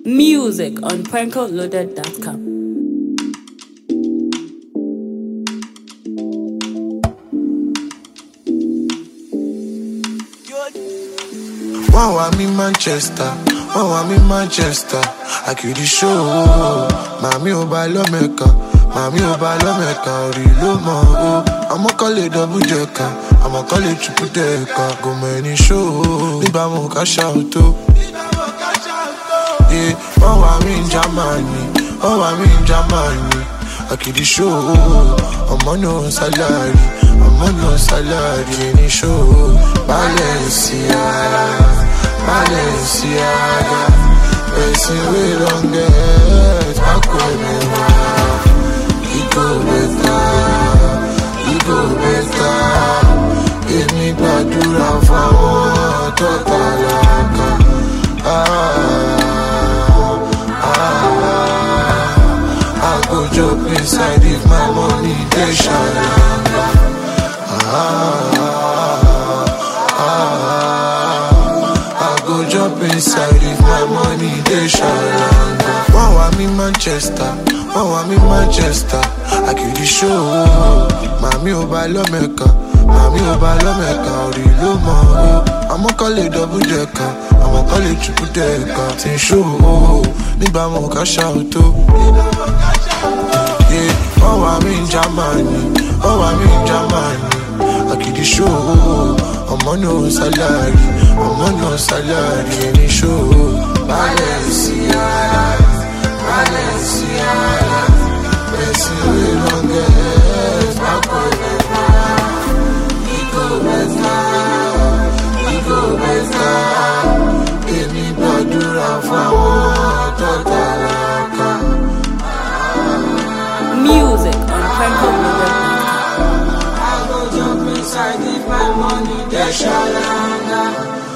Music on prankoloaded.com. Wow, I'm in Manchester. Oh, I'm in Manchester. I kill the show. Mami oba lo meka. Mami oba lo meka. Rilo mo. I'ma call it double decker. I'ma call it triple decker. Go many show. Liba mo cash out. Yeah. Oh, I'm in Germany. Oh, I'm in Germany. I kill the show. I'm on no salary. I'm on no salary. Any show. Balenciaga, person we don't get back when you are. He go better. Give me badura for one totalaka. I go jump inside if my money they shalanga. Jump inside if my money they shalanga. Wow, I'm in Manchester. Oh, I'm in Manchester. I kill the show. Mami oba lo meka. Mami oba lo meka. Rilo mo. I'ma call it double decker. I'ma call it triple decker. Tin show. Liba mo cash out. Yeah. Oh, I'm in Germany. Oh, I'm in Germany. I kill the show. I'm on no salary. I'm on no salary. Any show. Balenciaga. Person we don't get back when you are. He go better. Give me badura for one totalaka. Music on prankoloaded.com. I go jump inside if my money they shalanga.